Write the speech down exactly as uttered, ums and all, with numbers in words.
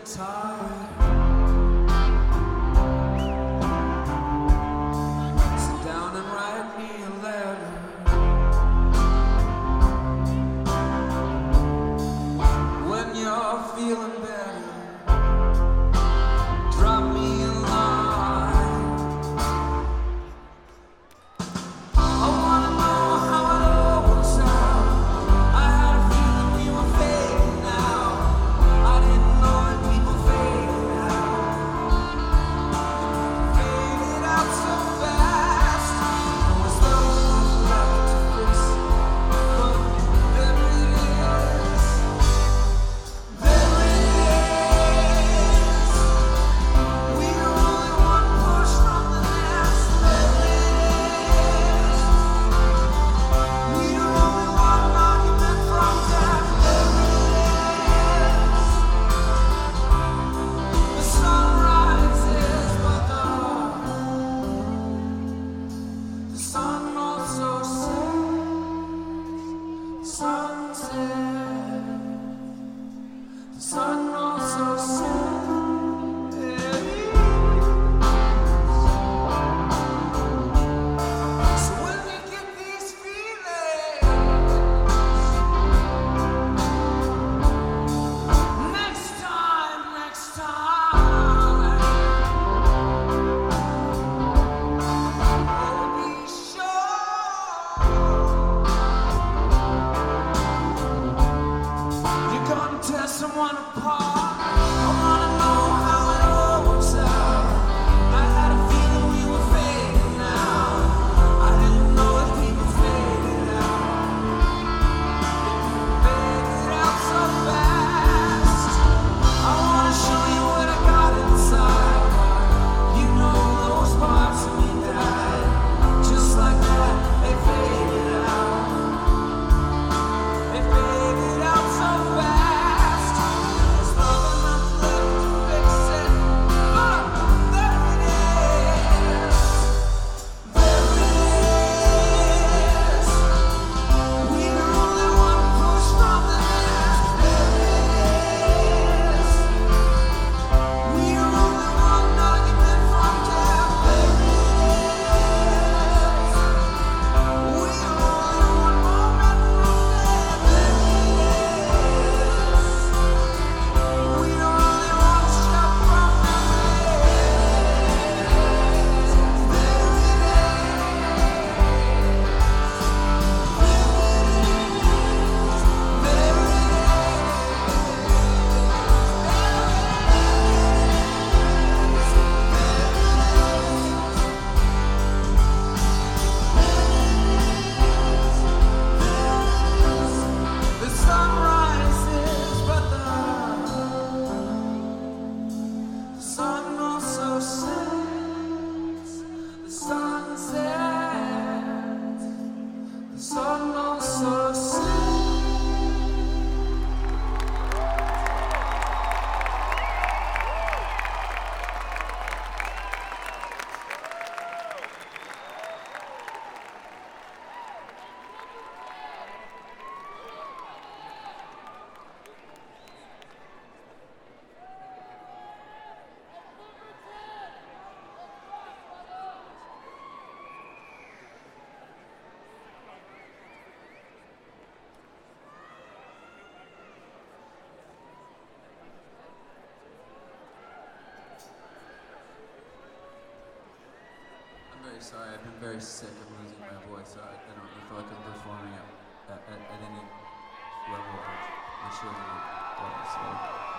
tired. Sit down and write me a letter. When you're feeling better, drop me a line. I wanna know how it all works out. I had a feeling we were fading out. I didn't know that people faded out. Faded out so fast. There was nothing left to fix, but there it is. There it is. We are only one push from the next. There it is. We are only one argument from death. There it is. The sun rises, but the, the sun also sets. The sun sets. The sun also sets. So when you get these feelings, next time, next time, oh, be sure you're gonna tear someone apart. I wanna know how it all works out. I had a feeling we were fading out. I didn't know if people faded out. Faded out so fast. I wanna show you what I got inside. You know those parts of me died. Just like that, they faded out. They faded out so fast. There's nothing left to fix it. But there it is. There it is. We are only one push from the next. There it is. We are only one argument from death. There it is. We are only one moment from death. There it is. We are only one step from the The sun rises, but the, the sun also sets. The sun sets. The sun also sets. I'm very sorry. I've been very sick of losing my voice. So I, I don't feel like I'm performing at, at, at any level of maturity. So.